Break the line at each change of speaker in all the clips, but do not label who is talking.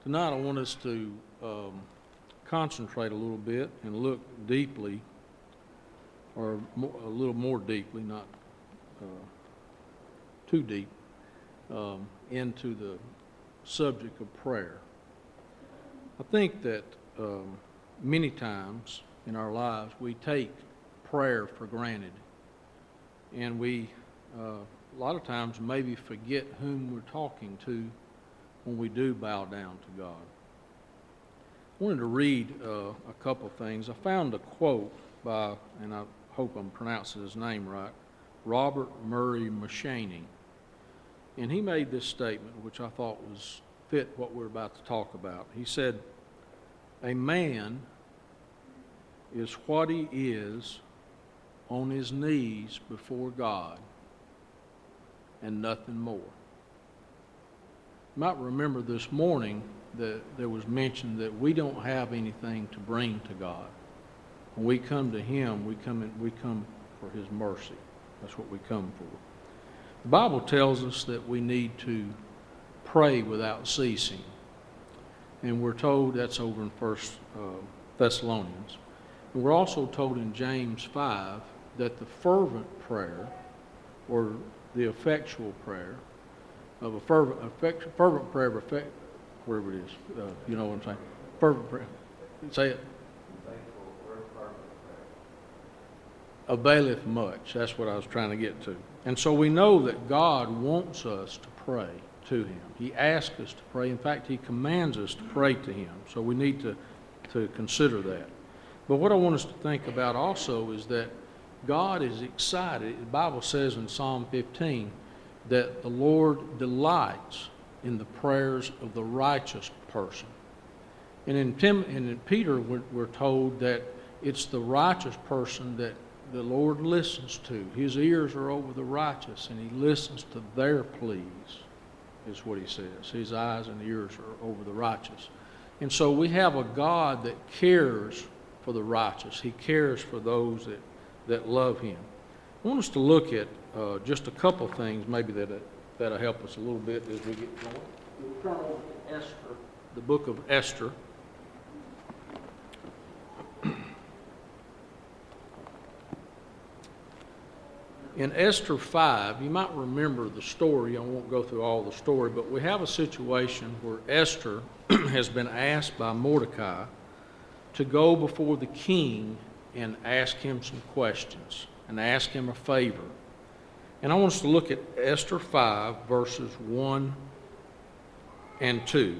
Tonight I want us to concentrate a little bit and look deeply, or a little more deeply, not too deep, into the subject of prayer. I think that many times in our lives we take prayer for granted, and we a lot of times maybe forget whom we're talking to when we do bow down to God. I wanted to read a couple things. I found a quote by, and I hope I'm pronouncing his name right, Robert Murray M'Cheyne. And he made this statement, which I thought was fit what we're about to talk about. He said, "A man is what he is on his knees before God, and nothing more." You might remember this morning that there was mention that we don't have anything to bring to God. When we come to Him, we come for His mercy. That's what we come for. The Bible tells us that we need to pray without ceasing. And we're told that's over in 1 Thessalonians. And we're also told in James 5 that the fervent prayer, or the effectual prayer, of a fervent prayer of effect, wherever it is, you know what I'm saying? Fervent prayer. Say it. Availeth much. That's what I was trying to get to. And so we know that God wants us to pray to Him. He asks us to pray. In fact, He commands us to pray to Him. So we need to consider that. But what I want us to think about also is that God is excited. The Bible says in Psalm 15 that the Lord delights in the prayers of the righteous person. And in Peter, we're told that it's the righteous person that the Lord listens to. His ears are over the righteous, and He listens to their pleas, is what He says. His eyes and ears are over the righteous. And so we have a God that cares for the righteous. He cares for those that love Him. I want us to look at just a couple things maybe that'll help us a little bit as we get going. We'll turn over to Esther, the book of Esther. In Esther 5, you might remember the story. I won't go through all the story, but we have a situation where Esther has been asked by Mordecai to go before the king and ask him some questions and ask him a favor. And I want us to look at Esther 5, verses 1 and 2.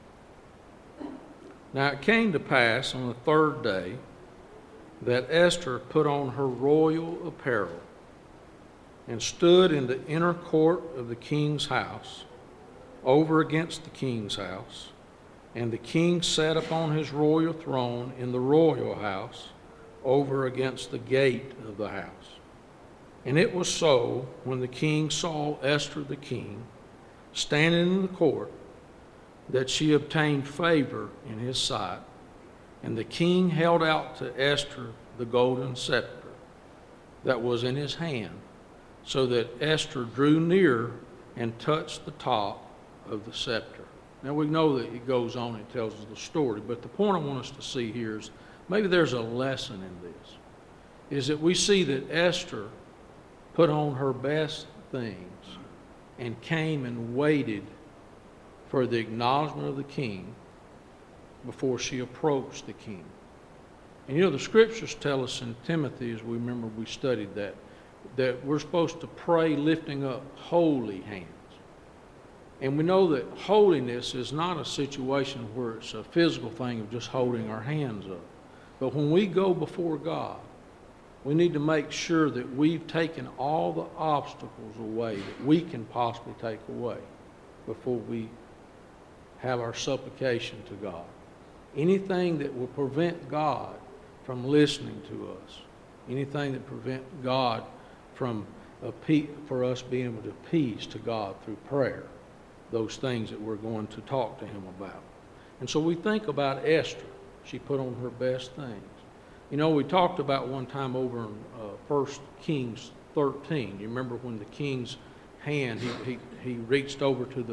Now it came to pass on the third day that Esther put on her royal apparel and stood in the inner court of the king's house, over against the king's house. And the king sat upon his royal throne in the royal house, over against the gate of the house. And it was so, when the king saw Esther the king standing in the court, that she obtained favor in his sight. And the king held out to Esther the golden scepter that was in his hand, so that Esther drew near and touched the top of the scepter. Now we know that it goes on and tells us the story, but the point I want us to see here is maybe there's a lesson in this, is that we see that Esther put on her best things and came and waited for the acknowledgement of the king before she approached the king. And you know, the scriptures tell us in Timothy, as we remember we studied that we're supposed to pray lifting up holy hands. And we know that holiness is not a situation where it's a physical thing of just holding our hands up. But when we go before God, we need to make sure that we've taken all the obstacles away that we can possibly take away before we have our supplication to God. Anything that will prevent God from listening to us, anything that prevent God from for us being able to appease to God through prayer, those things that we're going to talk to Him about. And so we think about Esther. She put on her best things. You know, we talked about one time over in 1 Kings 13. You remember when the king's hand, he reached over to the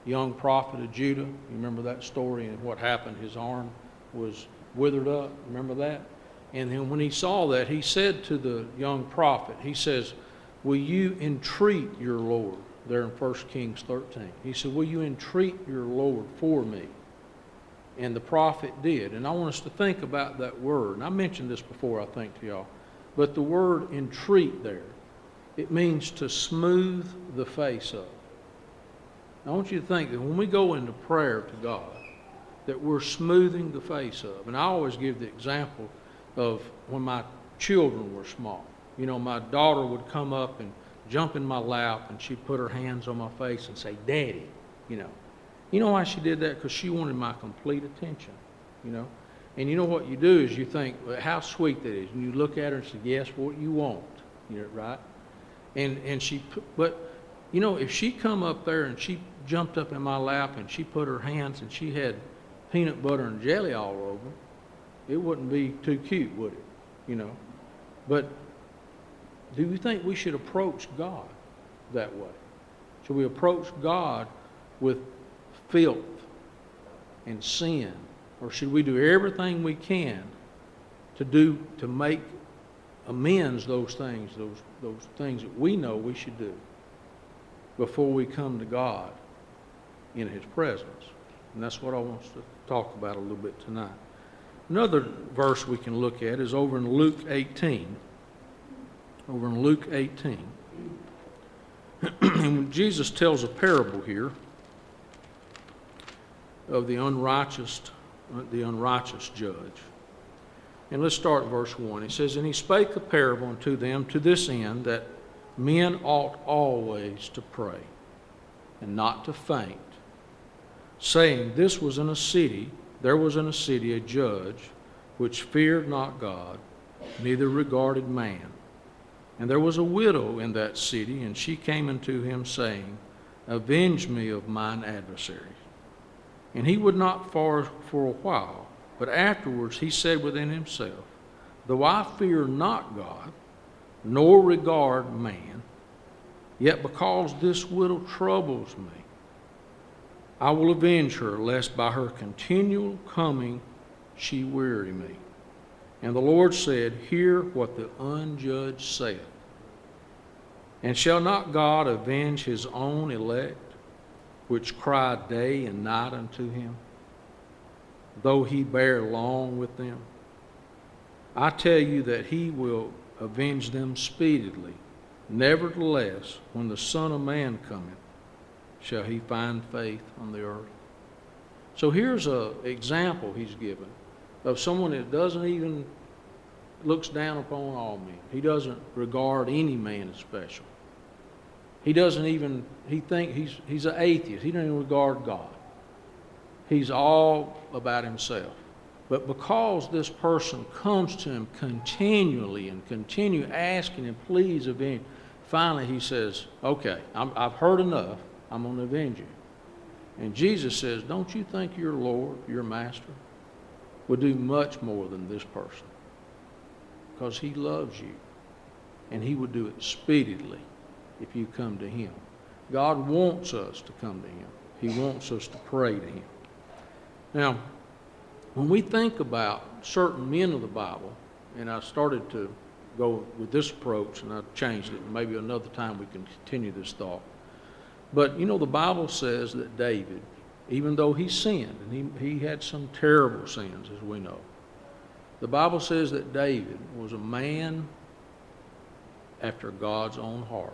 young prophet of Judah. You remember that story and what happened? His arm was withered up. Remember that? And then when he saw that, he said to the young prophet, he says, will you entreat your Lord? There in 1 Kings 13. He said, will you entreat your Lord for me? And the prophet did. And I want us to think about that word. And I mentioned this before, I think, to y'all. But the word entreat there, it means to smooth the face of. I want you to think that when we go into prayer to God, that we're smoothing the face of. And I always give the example of when my children were small. You know, my daughter would come up and jump in my lap, and she'd put her hands on my face and say, Daddy, you know. You know why she did that? Because she wanted my complete attention, you know. And you know what you do is you think, well, how sweet that is. And you look at her and say, yes, what you want, you know, right? And she, but, you know, if she come up there and she jumped up in my lap and she put her hands and she had peanut butter and jelly all over, it wouldn't be too cute, would it? You know. But do you think we should approach God that way? Should we approach God with filth and sin? Or should we do everything we can to make amends those things that we know we should do before we come to God in His presence? And that's what I want us to talk about a little bit tonight. Another verse we can look at is over in Luke 18. Over in Luke 18. And Jesus tells a parable here of the unrighteous judge. And let's start at verse 1. It says, and he spake a parable unto them to this end, that men ought always to pray, and not to faint, saying, there was in a city a judge, which feared not God, neither regarded man. And there was a widow in that city, and she came unto him, saying, avenge me of mine adversaries. And he would not for a while, but afterwards he said within himself, though I fear not God, nor regard man, yet because this widow troubles me, I will avenge her, lest by her continual coming she weary me. And the Lord said, hear what the unjudged saith. And shall not God avenge his own elect, which cry day and night unto him, though he bear long with them? I tell you that he will avenge them speedily. Nevertheless, when the Son of Man cometh, shall he find faith on the earth? So here's an example he's given of someone that doesn't even looks down upon all men. He doesn't regard any man as special. He doesn't even, he thinks he's an atheist. He doesn't even regard God. He's all about himself. But because this person comes to him continually and continue asking him, please avenge, finally he says, okay, I've heard enough. I'm going to avenge you. And Jesus says, don't you think your Lord, your Master, would do much more than this person? Because he loves you. And he would do it speedily if you come to him. God wants us to come to him. He wants us to pray to him. Now, when we think about certain men of the Bible, and I started to go with this approach, and I changed it, and maybe another time we can continue this thought. But, you know, the Bible says that David, even though he sinned, and he had some terrible sins, as we know, the Bible says that David was a man after God's own heart.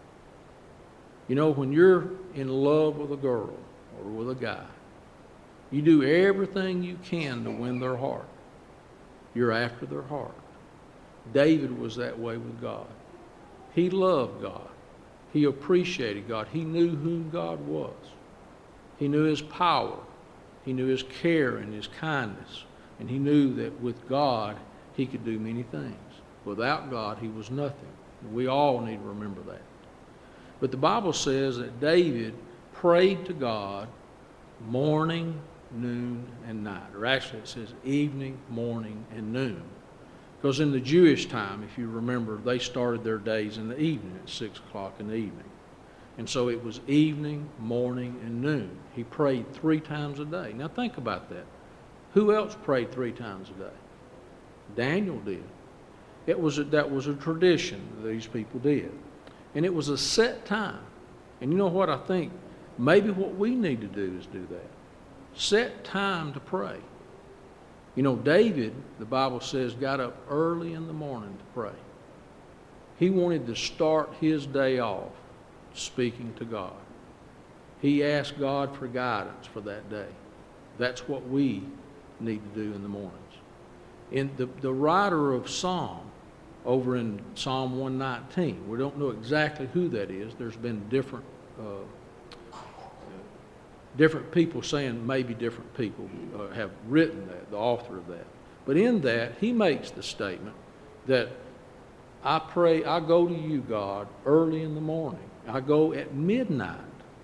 You know, when you're in love with a girl or with a guy, you do everything you can to win their heart. You're after their heart. David was that way with God. He loved God. He appreciated God. He knew who God was. He knew his power. He knew his care and his kindness. And he knew that with God, he could do many things. Without God, he was nothing. We all need to remember that. But the Bible says that David prayed to God morning, noon, and night. Or actually it says evening, morning, and noon. Because in the Jewish time, if you remember, they started their days in the evening at 6 o'clock in the evening. And so it was evening, morning, and noon. He prayed 3 times a day. Now think about that. Who else prayed 3 times a day? Daniel did. That was a tradition these people did. And it was a set time. And you know what I think? Maybe what we need to do is do that. Set time to pray. You know, David, the Bible says, got up early in the morning to pray. He wanted to start his day off speaking to God. He asked God for guidance for that day. That's what we need to do in the mornings. In the writer of Psalm, over in Psalm 119, we don't know exactly who that is. There's been different people saying maybe different people have written that, the author of that. But in that, he makes the statement that I go to you, God, early in the morning. I go at midnight.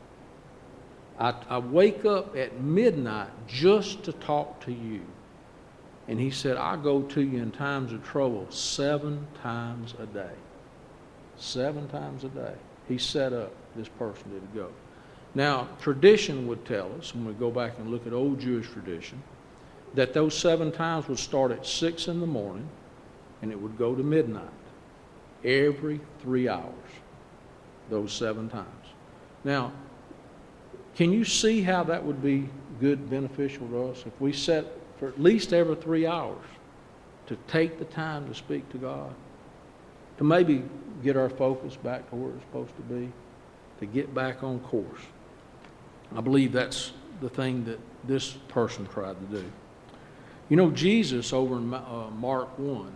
I wake up at midnight just to talk to you. And he said, I go to you in times of trouble 7 times a day. 7 times a day. He set up this person to go. Now, tradition would tell us, when we go back and look at old Jewish tradition, that those 7 times would start at 6 in the morning and it would go to midnight. Every 3 hours. Those 7 times. Now, can you see how that would be good, beneficial to us if we set for at least every 3 hours to take the time to speak to God, to maybe get our focus back to where it's supposed to be, to get back on course? I believe that's the thing that this person tried to do. You know, Jesus over in Mark 1,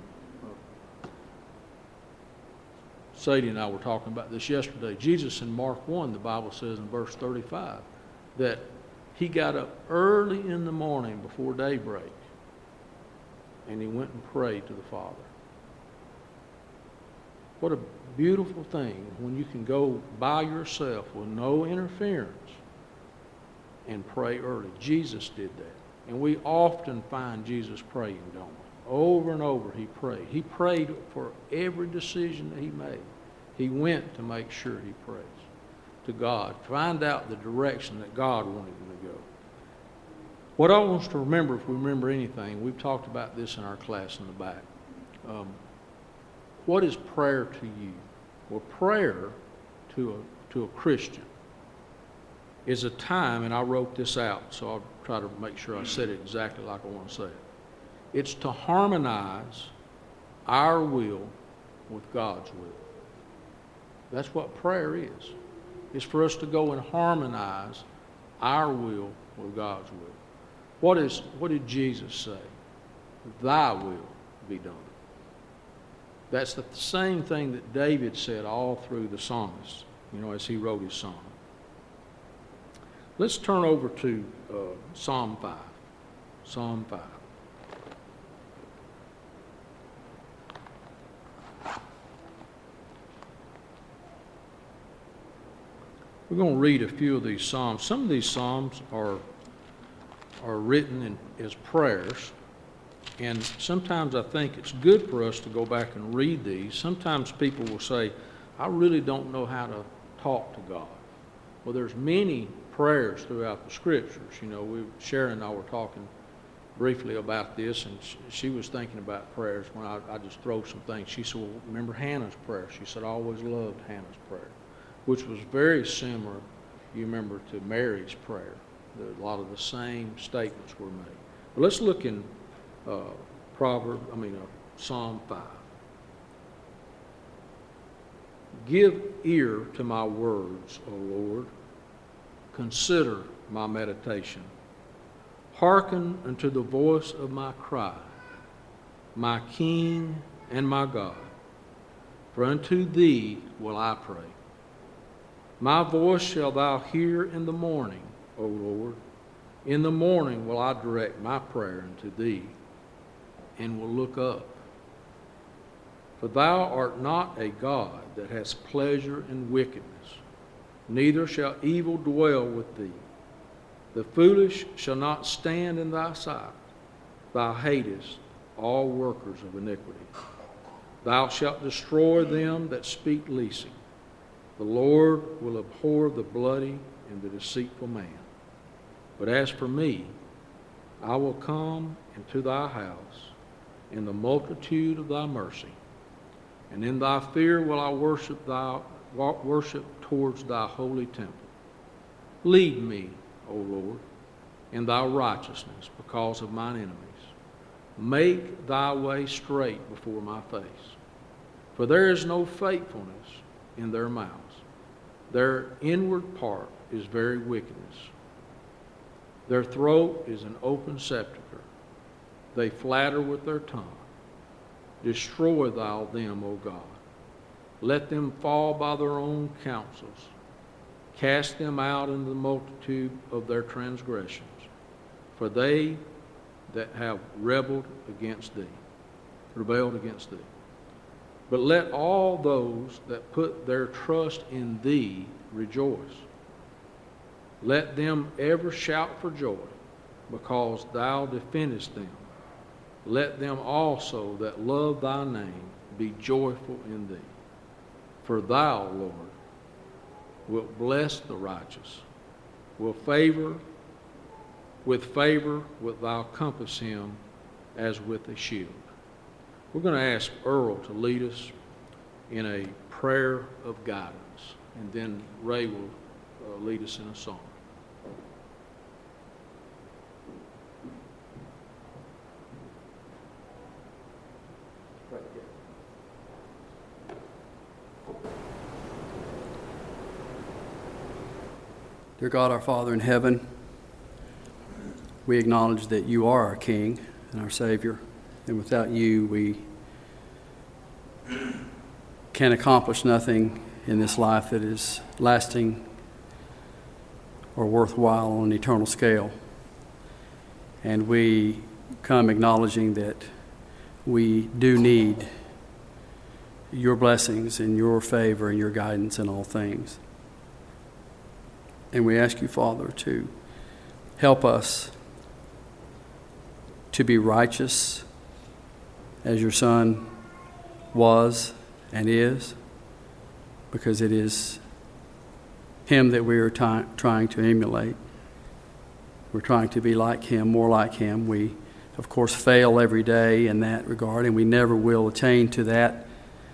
Sadie and I were talking about this yesterday. Jesus in Mark 1, the Bible says in verse 35, that he got up early in the morning before daybreak and he went and prayed to the Father. What a beautiful thing when you can go by yourself with no interference and pray early. Jesus did that. And we often find Jesus praying, don't we? Over and over he prayed. He prayed for every decision that he made. He went to make sure he prays to God, find out the direction that God wanted him to go. What I want us to remember, if we remember anything, we've talked about this in our class in the back. What is prayer to you? Well, prayer to a Christian is a time, and I wrote this out, so I'll try to make sure I said it exactly like I want to say it. It's to harmonize our will with God's will. That's what prayer is. It's for us to go and harmonize our will with God's will. What did Jesus say? Thy will be done. That's the same thing that David said all through the psalmist, as he wrote his psalm. Let's turn over to Psalm 5. Psalm 5. We're going to read a few of these psalms. Some of these psalms are written as prayers, and sometimes I think it's good for us to go back and read these. Sometimes people will say, I really don't know how to talk to God. Well, there's many prayers throughout the Scriptures. Sharon and I were talking briefly about this, and she was thinking about prayers when I just throw some things. She said, well, remember Hannah's prayer? She said, I always loved Hannah's prayer, which was very similar, you remember, to Mary's prayer. A lot of the same statements were made. But let's look in Psalm 5. Give ear to my words, O Lord. Consider my meditation. Hearken unto the voice of my cry, my King and my God. For unto thee will I pray. My voice shalt thou hear in the morning, O Lord. In the morning will I direct my prayer unto thee, and will look up. For thou art not a God that has pleasure in wickedness, neither shall evil dwell with thee. The foolish shall not stand in thy sight. Thou hatest all workers of iniquity. Thou shalt destroy them that speak leasing. The Lord will abhor the bloody and the deceitful man. But as for me, I will come into thy house in the multitude of thy mercy, and in thy fear will I worship towards thy holy temple. Lead me, O Lord, in thy righteousness because of mine enemies. Make thy way straight before my face. For there is no faithfulness in their mouths. Their inward part is very wickedness. Their throat is an open sepulchre. They flatter with their tongue. Destroy thou them, O God. Let them fall by their own counsels. Cast them out into the multitude of their transgressions. For they that have rebelled against thee. But let all those that put their trust in thee rejoice. Let them ever shout for joy, because thou defendest them. Let them also that love thy name be joyful in thee. For thou, Lord, wilt bless the righteous, with favor wilt thou compass him as with a shield. We're going to ask Earl to lead us in a prayer of guidance, and then Ray will lead us in a song.
Dear God, our Father in heaven, we acknowledge that you are our King and our Savior, and without you we can accomplish nothing in this life that is lasting or worthwhile on an eternal scale. And we come acknowledging that we do need your blessings and your favor and your guidance in all things. And we ask you, Father, to help us to be righteous as your Son was and is, because it is him that we are trying to emulate. We're trying to be like him, more like him. We, of course, fail every day in that regard, and we never will attain to that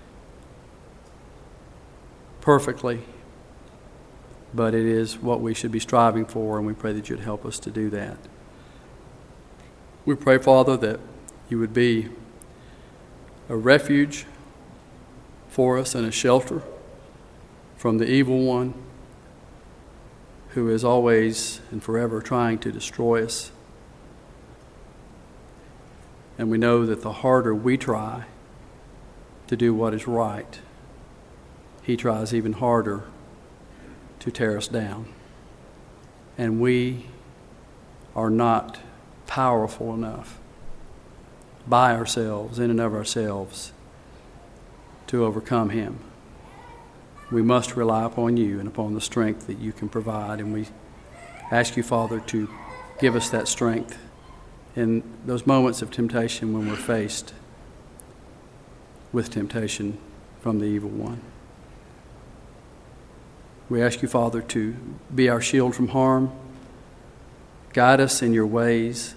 perfectly. But it is what we should be striving for, and we pray that you'd help us to do that. We pray, Father, that you would be a refuge for us and a shelter from the evil one who is always and forever trying to destroy us. And we know that the harder we try to do what is right, he tries even harder to tear us down. And we are not powerful enough by ourselves, in and of ourselves, to overcome him. We must rely upon you and upon the strength that you can provide. And we ask you, Father, to give us that strength in those moments of temptation when we're faced with temptation from the evil one. We ask you, Father, to be our shield from harm. Guide us in your ways,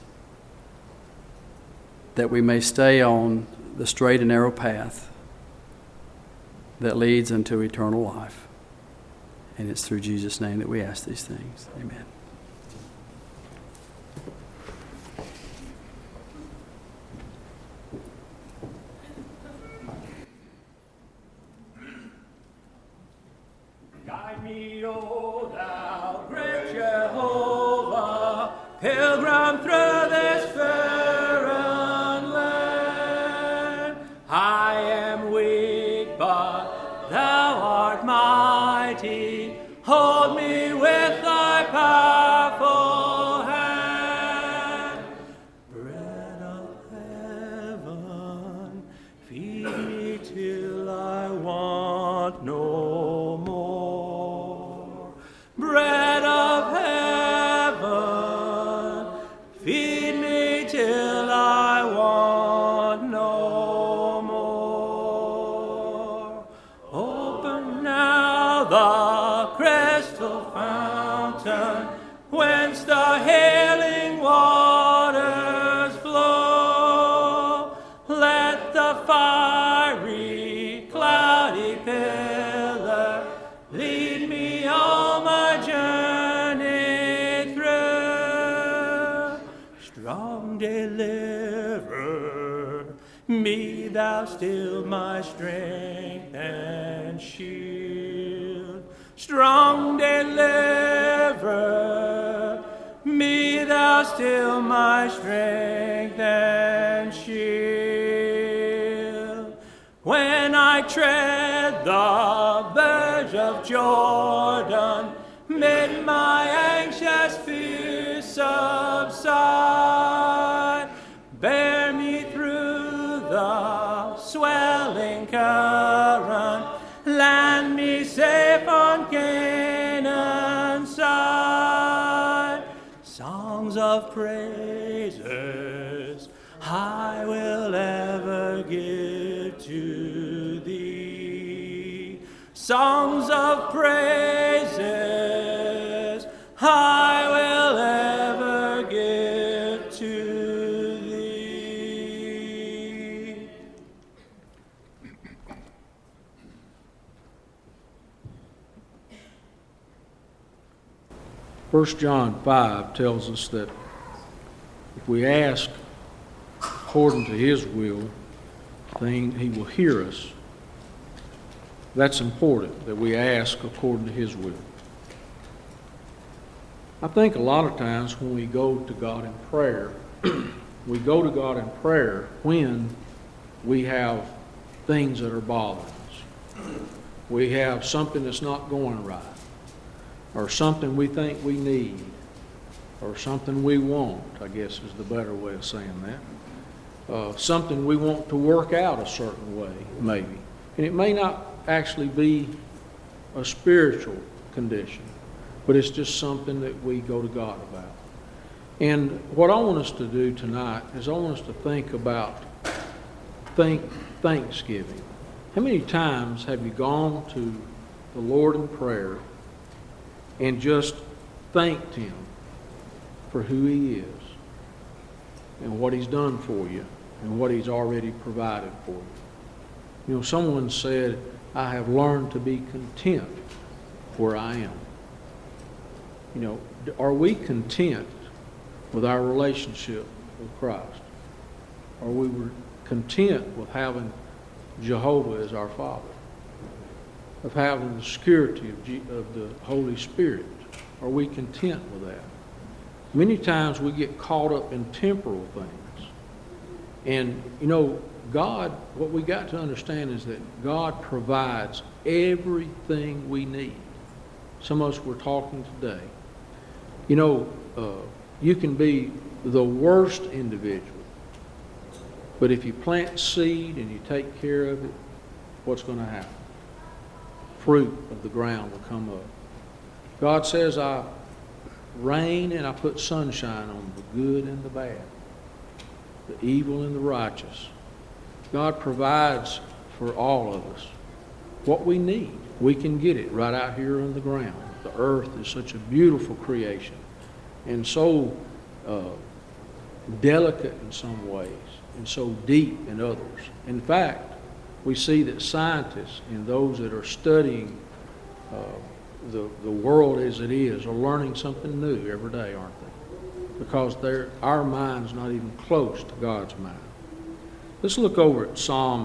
that we may stay on the straight and narrow path that leads unto eternal life. And it's through Jesus' name that we ask these things. Amen.
Guide me, O thou great Jehovah, pilgrim through this barren land. I am weak, but thou art mighty. Hold me with thy powerful hand. Bread of heaven, feed me till I want no more. Bread of heaven, feed whence the healing waters flow. Let the fiery, cloudy pillar lead me on my journey through. Strong deliverer, be thou still my strength and shield. Strong deliverer, be thou still my strength and shield. When I tread the verge of Jordan, bid my anxious fears subside. Bear me through the swelling current, land me safe on Canaan's side. Songs of praises I will ever give to thee. Songs of praises I will ever give to thee.
1 John 5 tells us that if we ask according to his will, then he will hear us. That's important, that we ask according to his will. I think a lot of times when we go to God in prayer, we go to God in prayer when we have things that are bothering us. We have something that's not going right, or something we think we need, or something we want, I guess is the better way of saying that. Something we want to work out a certain way, maybe. And it may not actually be a spiritual condition, but it's just something that we go to God about. And what I want us to do tonight is I want us to think about Thanksgiving. How many times have you gone to the Lord in prayer and just thanked him for who he is and what he's done for you and what he's already provided for you? You know, someone said, I have learned to be content where I am. You know, are we content with our relationship with Christ? Are we content with having Jehovah as our Father? Of having the security of the Holy Spirit? Are we content with that? Many times we get caught up in temporal things. And, you know, God, what we got to understand is that God provides everything we need. Some of us were talking today. You know, you can be the worst individual, but if you plant seed and you take care of it, what's going to happen? Fruit of the ground will come up. God says, I rain and I put sunshine on the good and the bad, the evil and the righteous. God provides for all of us what we need. We can get it right out here on the ground. The earth is such a beautiful creation and so delicate in some ways and so deep in others. In fact, we see that scientists and those that are studying the world as it is are learning something new every day, aren't they? Because our mind's not even close to God's mind. Let's look over at Psalm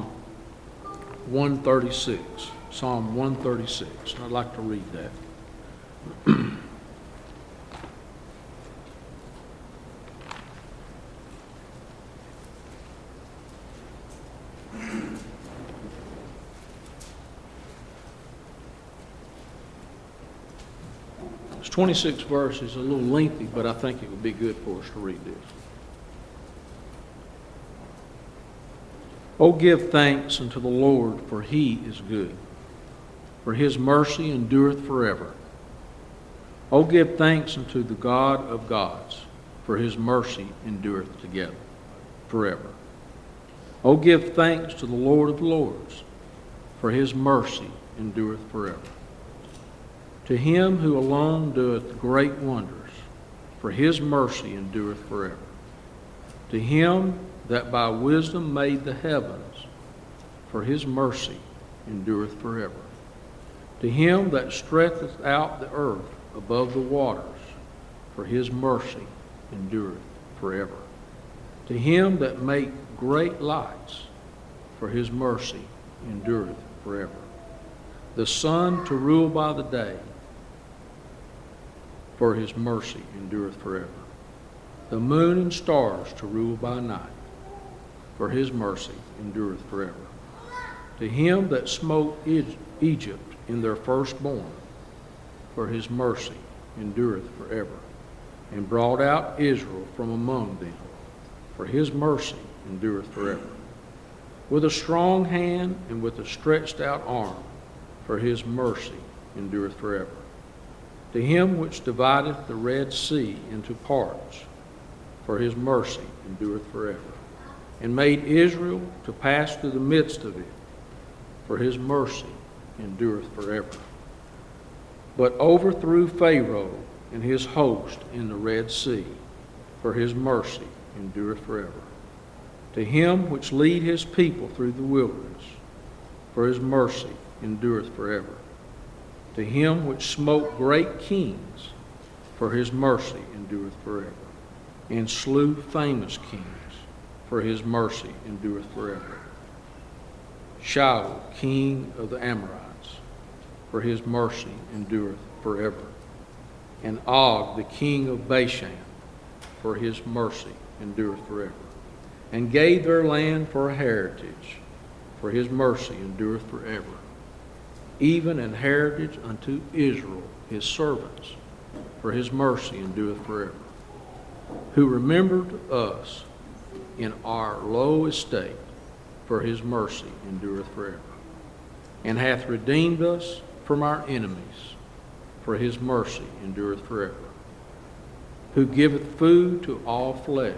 136. Psalm 136. I'd like to read that. It's 26 verses, a little lengthy, but I think it would be good for us to read this. Oh, give thanks unto the Lord, for he is good, for his mercy endureth forever. Oh, give thanks unto the God of gods, for his mercy endureth together forever. Oh, give thanks to the Lord of lords, for his mercy endureth forever. To him who alone doeth great wonders, for his mercy endureth forever. To him that by wisdom made the heavens, for his mercy endureth forever. To him that stretcheth out the earth above the waters, for his mercy endureth forever. To him that made great lights, for his mercy endureth forever. The sun to rule by the day, for his mercy endureth forever. The moon and stars to rule by night, for his mercy endureth forever. To him that smote Egypt in their firstborn, for his mercy endureth forever, and brought out Israel from among them, for his mercy endureth forever. With a strong hand and with a stretched out arm, for his mercy endureth forever. To him which divideth the Red Sea into parts, for his mercy endureth forever, and made Israel to pass through the midst of it, for his mercy endureth forever. But overthrew Pharaoh and his host in the Red Sea, for his mercy endureth forever. To him which lead his people through the wilderness, for his mercy endureth forever. To him which smote great kings, for his mercy endureth forever, and slew famous kings, for his mercy endureth forever. Shaul, king of the Amorites, for his mercy endureth forever. And Og, the king of Bashan, for his mercy endureth forever. And gave their land for a heritage, for his mercy endureth forever. Even an heritage unto Israel, his servants, for his mercy endureth forever. Who remembered us in our low estate, for his mercy endureth forever. And hath redeemed us from our enemies, for his mercy endureth forever. Who giveth food to all flesh,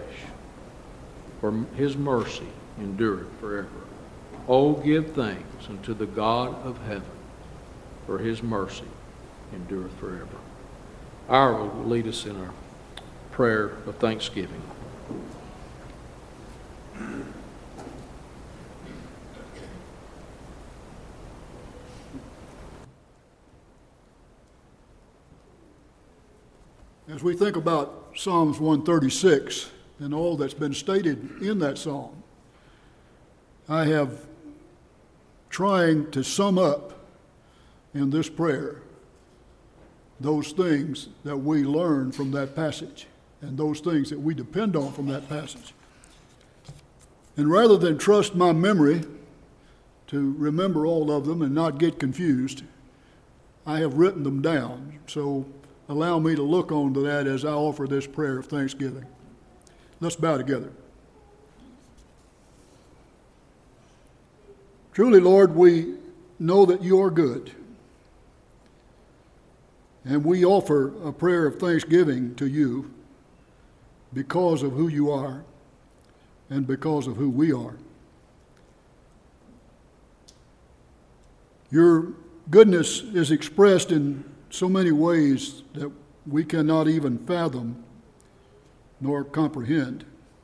for his mercy endureth forever. O give thanks unto the God of heaven, for his mercy endureth forever. Our Lord will lead us in our prayer of thanksgiving.
As we think about Psalms 136 and all that's been stated in that psalm, I have trying to sum up in this prayer those things that we learn from that passage and those things that we depend on from that passage. And rather than trust my memory to remember all of them and not get confused, I have written them down. So allow me to look on to that as I offer this prayer of thanksgiving. Let's bow together. Truly, Lord, we know that you are good. And we offer a prayer of thanksgiving to you because of who you are and because of who we are. Your goodness is expressed in so many ways that we cannot even fathom nor comprehend.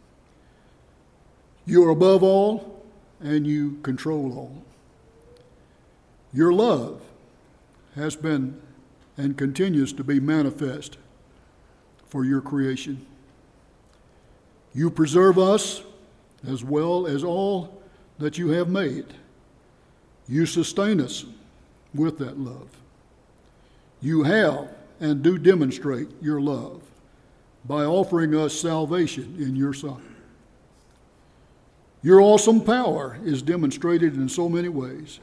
You are above all and you control all. Your love has been and continues to be manifest for your creation. You preserve us as well as all that you have made. You sustain us with that love. You have and do demonstrate your love by offering us salvation in your Son. Your awesome power is demonstrated in so many ways.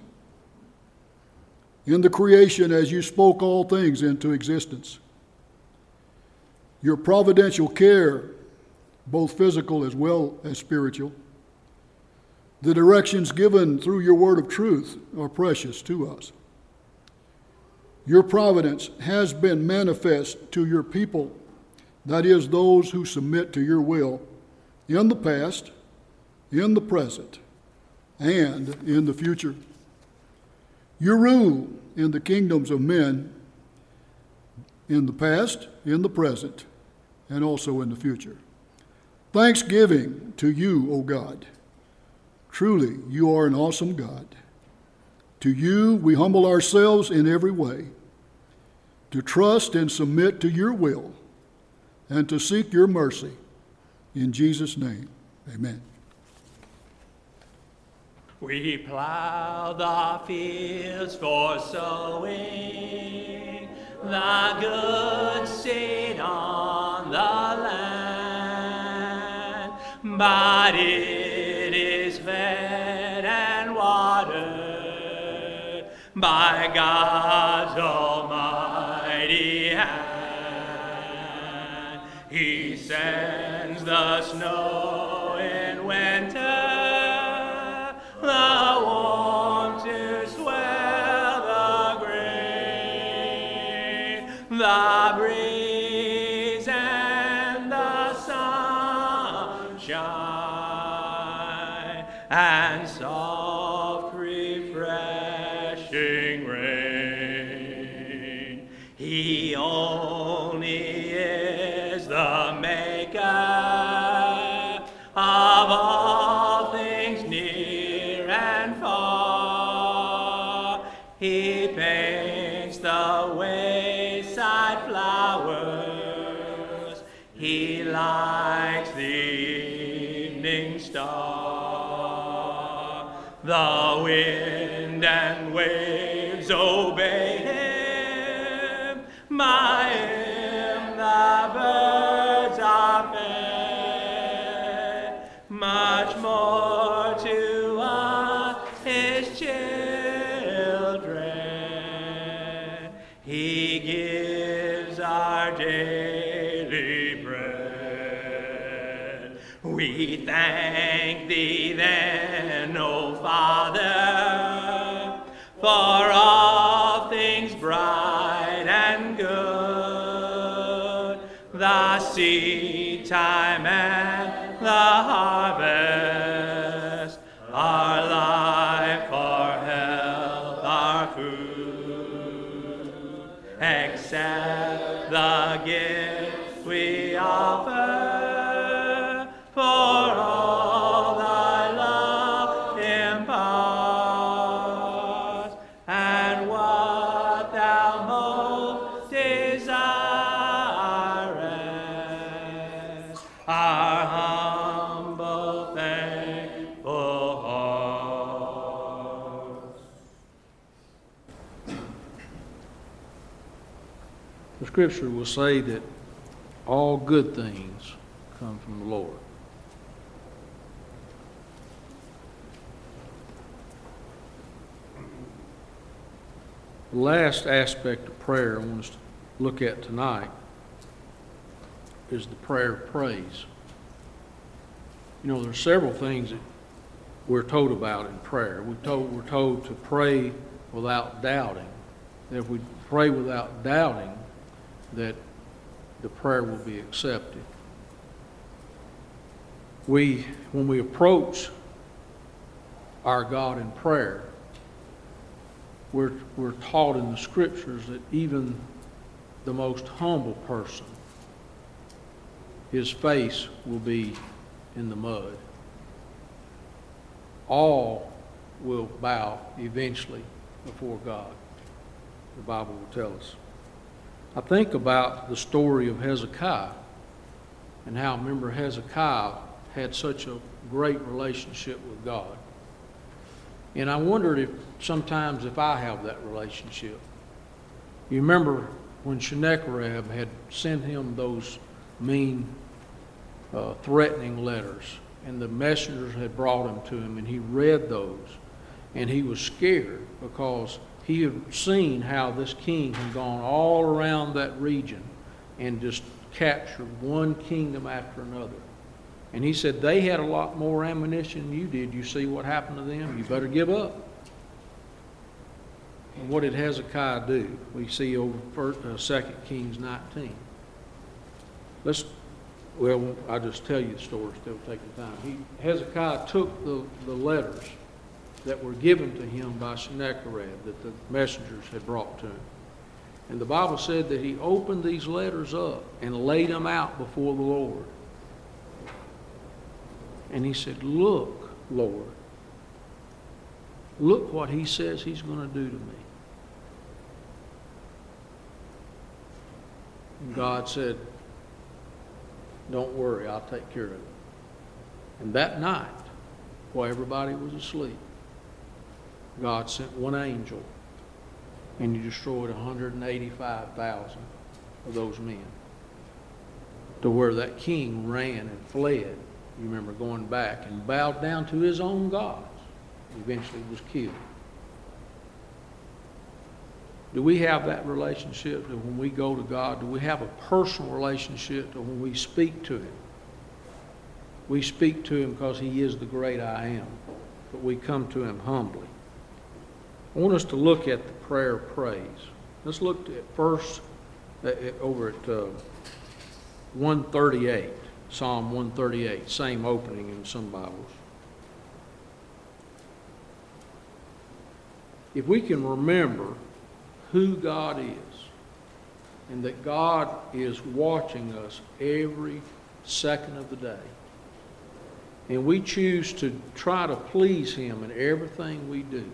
In the creation, as you spoke all things into existence. Your providential care, both physical as well as spiritual. The directions given through your word of truth are precious to us. Your providence has been manifest to your people, that is, those who submit to your will, in the past, in the present, and in the future. You rule in the kingdoms of men in the past, in the present, and also in the future. Thanksgiving to you, O God. Truly, you are an awesome God. To you we humble ourselves in every way, to trust and submit to your will, and to seek your mercy. In Jesus' name, amen.
We plow the fields for sowing, the good seed on the land, but it is fed and watered by God's almighty hand. He sends the snow in winter, the warmth to swell the grain, the breeze and the sunshine, and soft refreshing rain. He only is the maker of all things near and far. He paints the wayside flowers. He lights the evening star. The wind and waves obey him. By him the birds are fed. Much more to us his children. He gives our daily bread. We thank thee then, O Father, for all things bright and good, the seed time and the harvest, our life, our health, our food. Accept the gift we offer, for all thy love imparts, and what thou most desirest, our humble thankful hearts.
The scripture will say that all good things come from the Lord. The last aspect of prayer I want us to look at tonight is the prayer of praise. You know, there's several things that we're told about in prayer. We're told to pray without doubting. That if we pray without doubting, that the prayer will be accepted. When we approach our God in prayer, we're taught in the scriptures that even the most humble person, his face will be in the mud. All will bow eventually before God, the Bible will tell us. I think about the story of Hezekiah and how, remember, Hezekiah had such a great relationship with God. And I wondered if sometimes if I have that relationship. You remember when Sennacherib had sent him those mean, threatening letters, and the messengers had brought them to him, and he read those, and he was scared because he had seen how this king had gone all around that region and just captured one kingdom after another. And he said, they had a lot more ammunition than you did. You see what happened to them? You better give up. And what did Hezekiah do? We see over 2 Kings 19. I'll just tell you the story, still taking time. Hezekiah took the letters that were given to him by Sennacherib that the messengers had brought to him. And the Bible said that he opened these letters up and laid them out before the Lord. And he said, look, Lord, look what he says he's going to do to me. And God said, don't worry, I'll take care of it. And that night, while everybody was asleep, God sent one angel, and he destroyed 185,000 of those men, to where that king ran and fled. You remember going back and bowed down to his own gods. Eventually was killed. Do we have that relationship that when we go to God, do we have a personal relationship that when we speak to him? We speak to him because he is the great I am, but we come to him humbly. I want us to look at the prayer of praise. Let's look at first over at 138, Psalm 138, same opening in some Bibles. If we can remember who God is, and that God is watching us every second of the day, and we choose to try to please him in everything we do,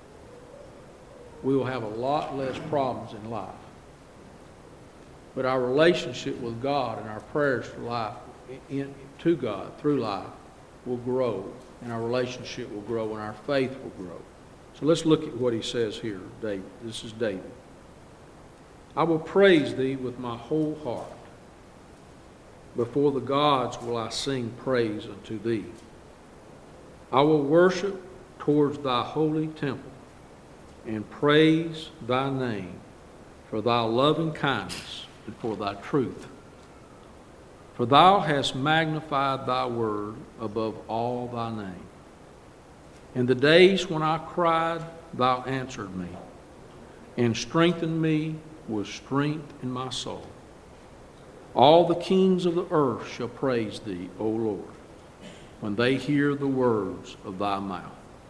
we will have a lot less problems in life. But our relationship with God and our prayers for life, to God through life, will grow, and our relationship will grow, and our faith will grow. So let's look at what he says here, David. This is David. I will praise thee with my whole heart. Before the gods will I sing praise unto thee. I will worship towards thy holy temple and praise thy name for thy loving kindness and for thy truth. For thou hast magnified thy word above all thy name. In the days when I cried, thou answered me, and strengthened me with strength in my soul. All the kings of the earth shall praise thee, O Lord, when they hear the words of thy mouth.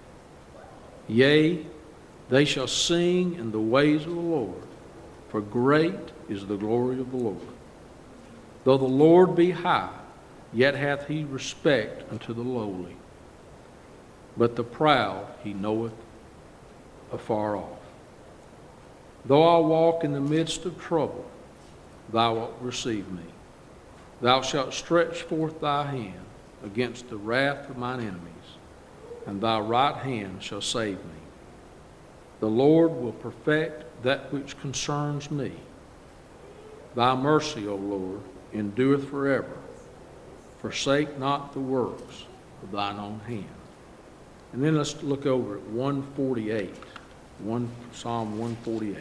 Yea, they shall sing in the ways of the Lord, for great is the glory of the Lord. Though the Lord be high, yet hath he respect unto the lowly. But the proud he knoweth afar off. Though I walk in the midst of trouble, thou wilt receive me. Thou shalt stretch forth thy hand against the wrath of mine enemies, and thy right hand shall save me. The Lord will perfect that which concerns me. Thy mercy, O Lord, endureth forever. Forsake not the works of thine own hand. And then let's look over at 148, Psalm 148.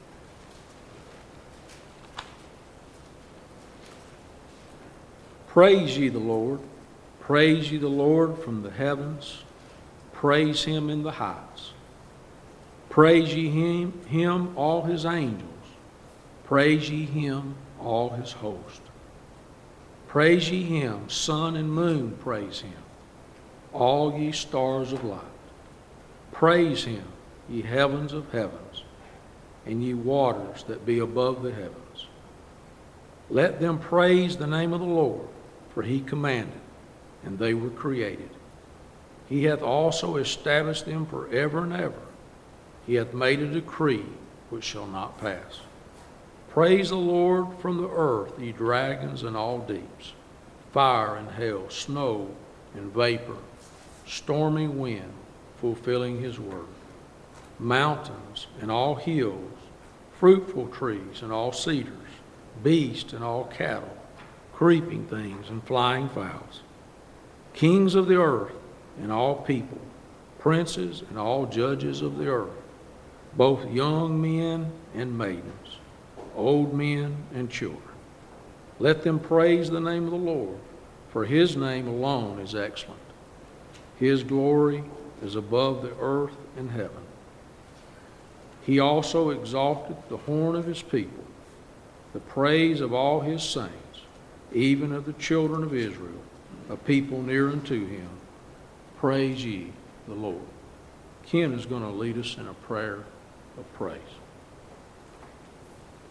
Praise ye the Lord. Praise ye the Lord from the heavens. Praise him in the heights. Praise ye him, all his angels. Praise ye him, all his host. Praise ye him, sun and moon, praise him. All ye stars of light. Praise him, ye heavens of heavens, and ye waters that be above the heavens. Let them praise the name of the Lord, for he commanded, and they were created. He hath also established them forever and ever. He hath made a decree which shall not pass. Praise the Lord from the earth, ye dragons and all deeps, fire and hail, snow and vapor, stormy wind, fulfilling his word, mountains and all hills, fruitful trees and all cedars, beasts and all cattle, creeping things and flying fowls, kings of the earth and all people, princes and all judges of the earth, both young men and maidens, old men and children. Let them praise the name of the Lord, for his name alone is excellent. His glory is above the earth and heaven. He also exalted the horn of his people, the praise of all his saints, even of the children of Israel, a people near unto him. Praise ye the Lord. Ken is going to lead us in a prayer of praise.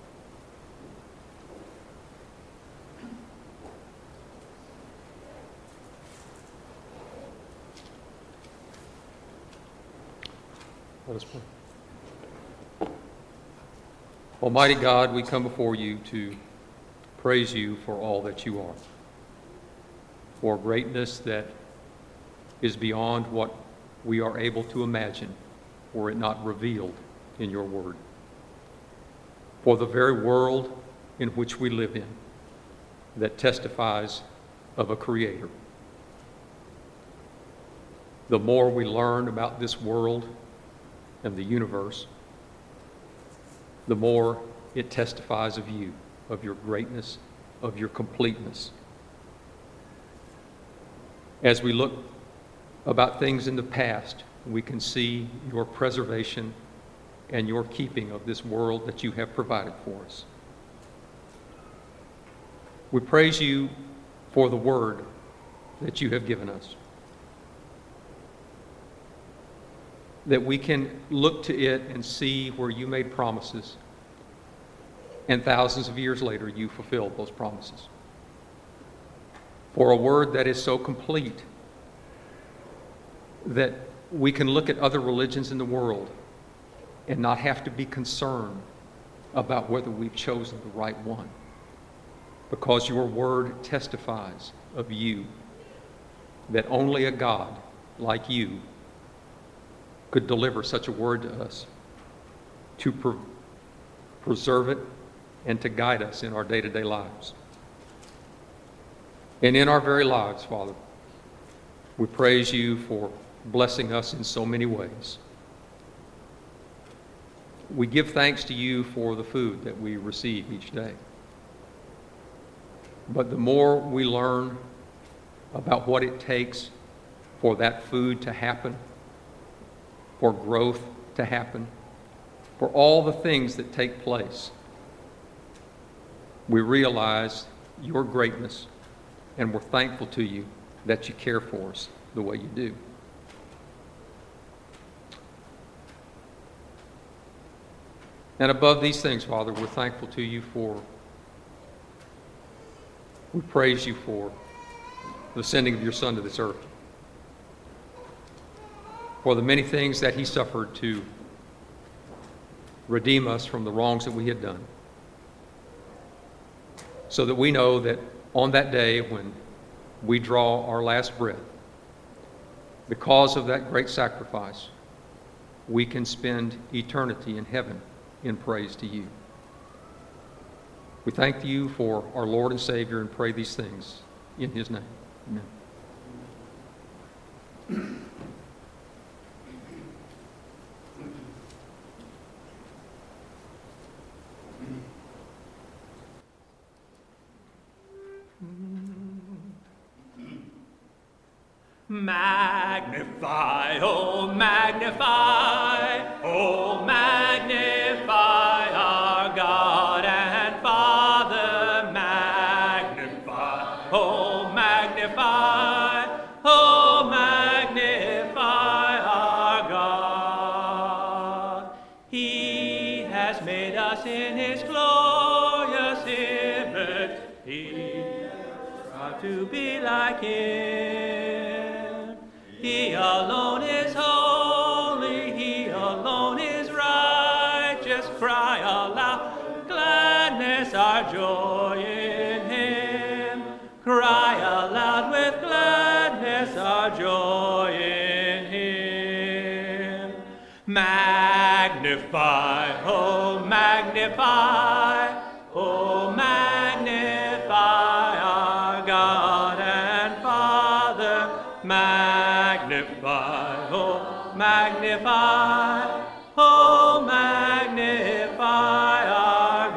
Let us pray. Almighty God, we come before you to praise you for all that you are, for greatness that is beyond what we are able to imagine were it not revealed in your word, for the very world in which we live in that testifies of a creator. The more we learn about this world and the universe, the more it testifies of you, of your greatness, of your completeness. As we look about things in the past, we can see your preservation and your keeping of this world that you have provided for us. We praise you for the word that you have given us, that we can look to it and see where you made promises, and thousands of years later you fulfilled those promises. For a word that is so complete that we can look at other religions in the world and not have to be concerned about whether we've chosen the right one, because your word testifies of you, that only a God like you could deliver such a word to us, to preserve it and to guide us in our day-to-day lives. And in our very lives, Father, we praise you for blessing us in so many ways. We give thanks to you for the food that we receive each day. But the more we learn about what it takes for that food to happen, for growth to happen, for all the things that take place, we realize your greatness, and we're thankful to you that you care for us the way you do. And above these things, Father, we're thankful to you we praise you for the sending of your Son to this earth, for the many things that he suffered to redeem us from the wrongs that we had done, so that we know that on that day when we draw our last breath, because of that great sacrifice, we can spend eternity in heaven in praise to you. We thank you for our Lord and Savior and pray these things in his name. Amen.
Magnify, oh magnify, oh magnify our God and Father. Magnify, oh magnify, oh magnify our God. He has made us in his glorious image. He strives to be like him. He alone is holy, he alone is righteous. Cry aloud, gladness, our joy in him. Cry aloud with gladness, our joy in him. Magnify, oh magnify, oh magnify our God and Father. Magnify, oh magnify, oh magnify our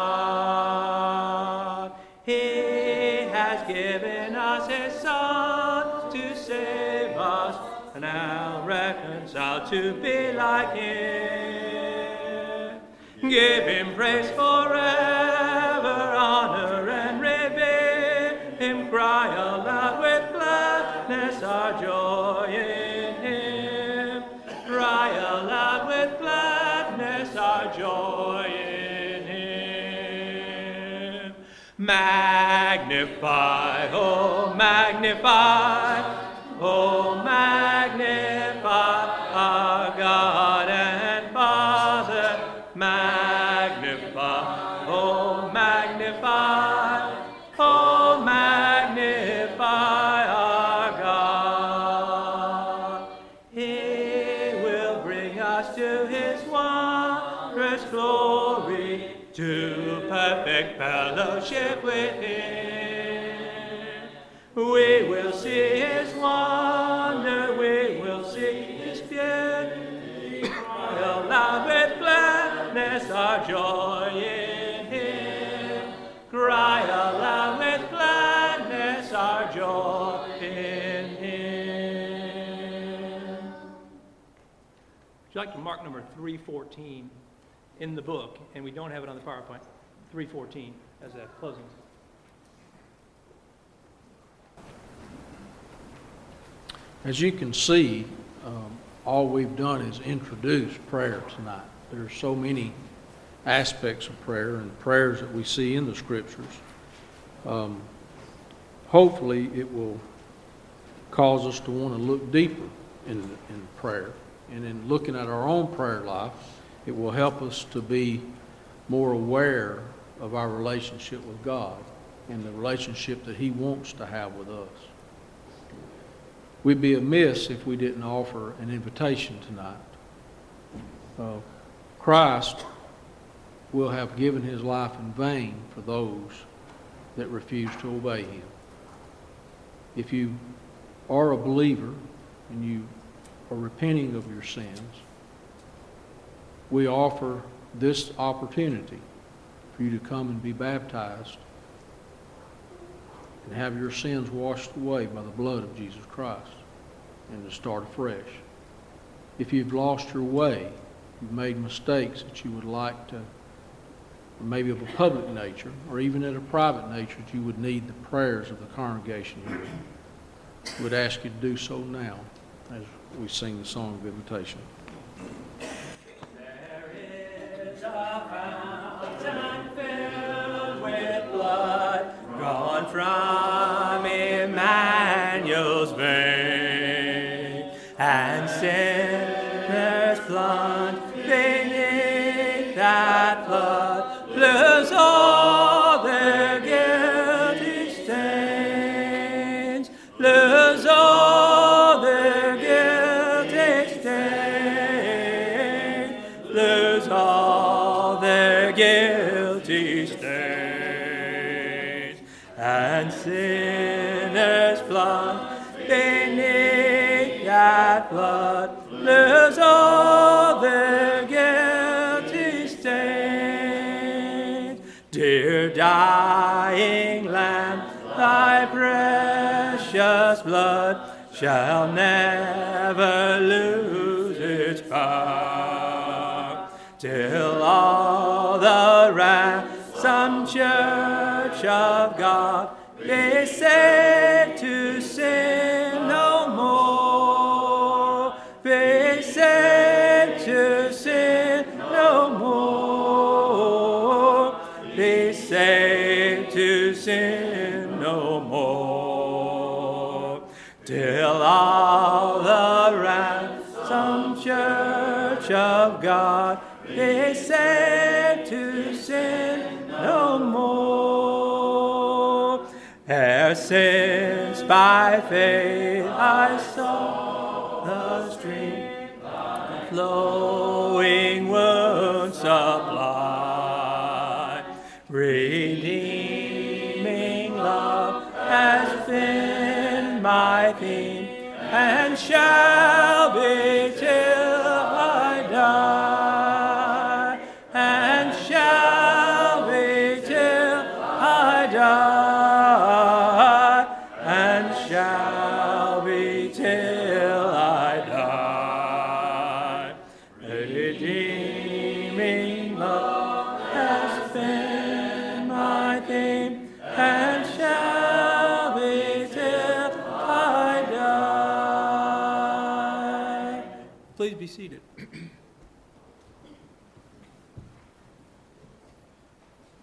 God. He has given us his Son to save us, now reconciled to be like him. Give him praise forever, honor and revere him. Cry aloud with gladness, our joy in him. Cry aloud with gladness, our joy in him. Magnify, oh magnify, oh magnify our God perfect fellowship with Him. We will see His wonder, we will see His beauty, cry aloud with gladness our joy in Him. Cry aloud with gladness our joy in Him. Would you like to mark number 314 in the book, and we don't have it on the PowerPoint, 314 as a closing.
As you can see, all we've done is introduce prayer tonight. There are so many aspects of prayer and prayers that we see in the Scriptures. Hopefully it will cause us to want to look deeper in prayer. And in looking at our own prayer life, it will help us to be more aware of our relationship with God and the relationship that He wants to have with us. We'd be amiss if we didn't offer an invitation tonight. Christ will have given His life in vain for those that refuse to obey Him. If you are a believer and you are repenting of your sins, we offer this opportunity for you to come and be baptized and have your sins washed away by the blood of Jesus Christ and to start afresh. If you've lost your way, you've made mistakes that you would like to, or maybe of a public nature, or even at a private nature, that you would need the prayers of the congregation here, I would ask you to do so now as we sing the song of invitation.
There is a fountain filled with blood drawn from Emmanuel's vein, and sinners plunged beneath that flood lose all their guilty stains, lose all their guilty stains, lose all their guilty stains, and sinners plunged beneath that flood lose all their guilty stains. Dear dying Lamb, thy precious blood shall never lose its power, till all the ransomed church of God be saved to sin no more, be saved to sin no more, be saved to sin no more, till all the ransomed church of God be saved to sin no more. Ere since by faith I saw the stream of flowing wounds supply, redeeming love has been my theme, and shall be till I die, and shall be till I die.